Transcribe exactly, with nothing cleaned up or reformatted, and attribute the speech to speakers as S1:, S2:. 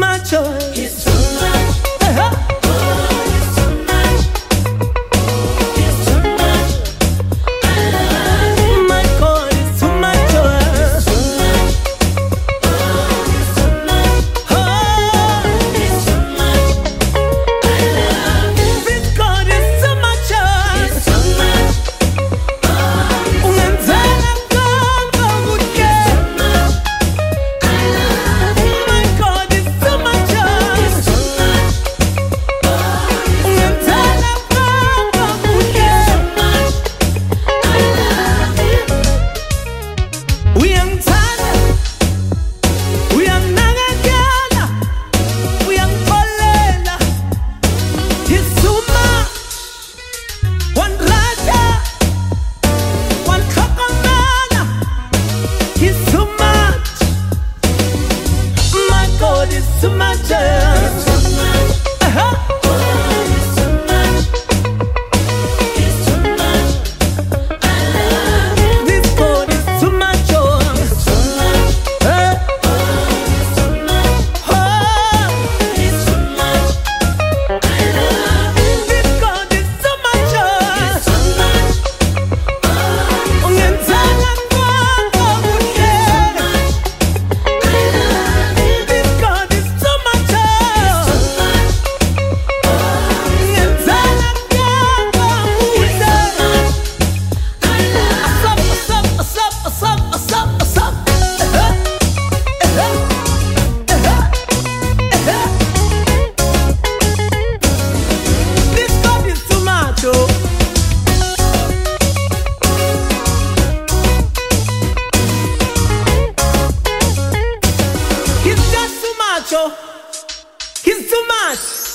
S1: much, oh.
S2: It's too much.
S1: Uh-huh.
S2: Oh, it's too much. It's too much. I love you.
S1: My God, it's too much, oh.
S2: It's too much. Oh, it's too much.
S1: Oh,
S2: It's too much. I love you.
S1: this God is too much, oh.
S2: It's too much. Oh,
S1: Ungenzela konke kuhle.
S2: I love you.
S1: My God is too much, oh.
S2: It's too much. Oh,
S1: Ungenzela konke kuhle.
S2: I love you.
S1: Uyangithanda, uyanginakekela, uyangipholela. He's too much. Wandrata, wantlhokomela. He's too much. My God is too much.
S2: Too much.
S1: Uh-huh.
S2: Oh, it's too much. It's too much. I love you.
S1: This God is too much. Oh.
S2: Too much.
S1: Eh,
S2: Oh, it's too much.
S1: oh.
S2: It's too much. I love you.
S1: This God is too much. Oh.
S2: It's too much. Oh,
S1: Ungenzela konke kuhle.
S2: I love you.
S1: This God is too much. Oh.
S2: Too much.
S1: Ungenzela konke kuhle.
S2: I love
S1: Asap, asap, asap, asap, asap, asap. Eh, eh, eh, eh, eh. This God is too much, oh. He's just too much, oh. He's too much.